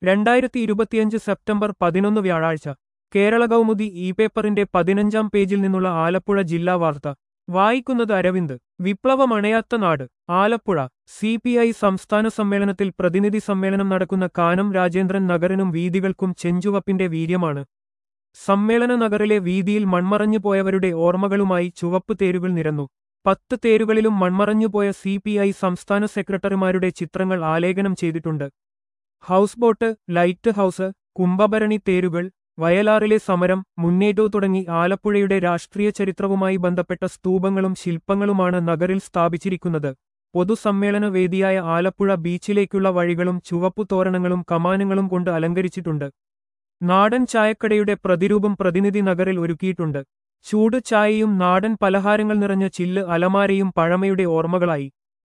2025 September 11 വ്യാഴാഴ്ച Kerala Kaumudi E പേപ്പറിന്റെ 15-ാം പേജിൽ നിന്നുള്ള ആലപ്പുഴ ജില്ലാ വാർത്ത വായിക്കുന്നത് അരവിന്ദ്. വിപ്ലവമണയാത്ത നാട്. ആലപ്പുഴ. CPI സംസ്ഥാന സമ്മേളനത്തിൽ പ്രതിനിധി സമ്മേളനം നടക്കുന്ന കാനം രാജേന്ദ്രൻ നഗറിനും വീഥികൾക്കും ചെഞ്ചുവപ്പിന്റെ വീര്യമാണ്. സമ്മേളന നഗറിലെ വീതിയിൽ മൺമറഞ്ഞുപോയവരുടെ ഓർമ്മകളുമായി ചുവപ്പ് തേരുകൾ നിരന്നു. 10 തേരുകളിലും മൺമറഞ്ഞുപോയ CPI സംസ്ഥാന സെക്രട്ടറിമാരുടെ ചിത്രങ്ങൾ ആലേഖനം ചെയ്തിട്ടുണ്ട്. Houseboat, lighthouse, Kumbhabharani തേരുകൾ, വയലാറിലെ സമരം, മുന്നേറ്റം തുടങ്ങി ആലപ്പുഴയുടെ രാഷ്ട്രീയ ചരിത്രവുമായി ബന്ധപ്പെട്ട സ്തൂപങ്ങളും ശില്പങ്ങളുമാണ് നഗറിൽ സ്ഥാപിച്ചിരിക്കുന്നത്. പൊതുസമ്മേളന വേദിയായ ആലപ്പുഴ ബീച്ചിലേക്കുള്ള വഴികളും ചുവപ്പു തോരണങ്ങളും കമാനങ്ങളും കൊണ്ട് അലങ്കരിച്ചിട്ടുണ്ട്. നാടൻ ചായക്കടയുടെ പ്രതിരൂപം പ്രതിനിധി നഗറിൽ ഒരുക്കിയിട്ടുണ്ട്. ചൂട് ചായയും നാടൻ പലഹാരങ്ങൾ നിറഞ്ഞ ചില്ല് അലമാരയും പഴമയുടെ ഓർമ്മകളായി.